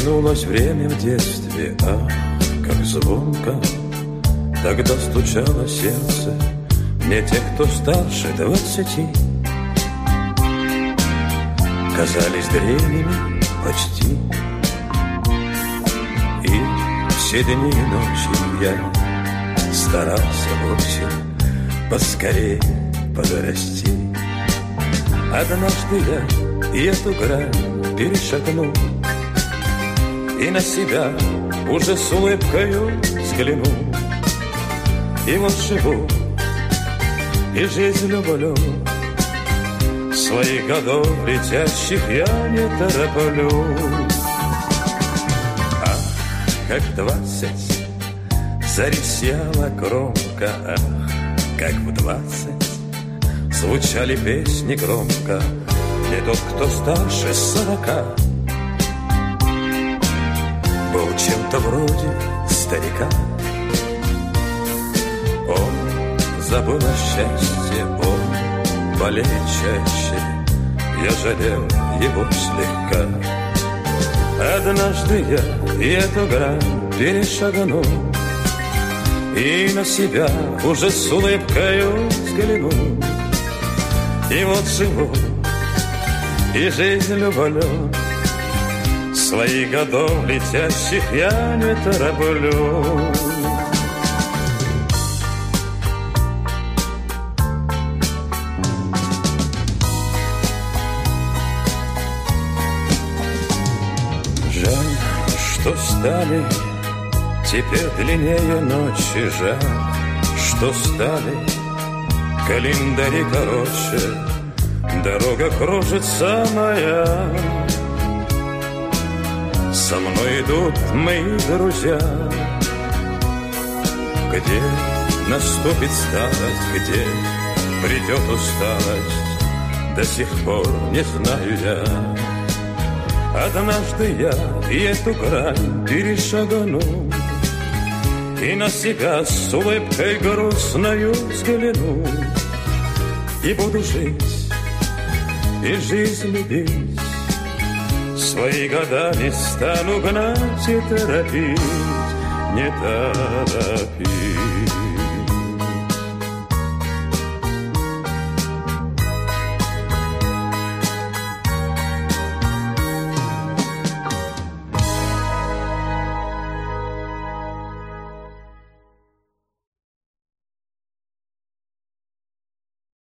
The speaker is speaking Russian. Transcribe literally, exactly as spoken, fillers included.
Вернулось время в детстве, ах, как звонко тогда стучало сердце. Мне те, кто старше двадцати, казались древними почти. И все дни и ночи я старался вовсе поскорее подрасти. Однажды я и эту грань перешагнул, и на себя уже с улыбкою взглянул. И вот живу, и жизнь люблю, своих годов летящих я не тороплю. Ах, как двадцать зарисела громко, ах, как в двадцать звучали песни громко. Не тот, кто старше сорока, был чем-то вроде старика. Он забыл о счастье, он болеет чаще, я жалел его слегка. Однажды я и эту грань перешагнул, и на себя уже с улыбкою взглянул. И вот живу, и жизнь люблю, своих годов летящих я не тороплю. Жаль, что стали теперь длиннее ночи, жаль, что стали календари короче, дорога кружится моя. Со мной идут мои друзья. Где наступит старость, где придет усталость, до сих пор не знаю я. Однажды я и эту грань перешагну, и на себя с улыбкой грустною взгляну. И буду жить, и жизнь любить, свои года не стану гнать и торопить, не торопить.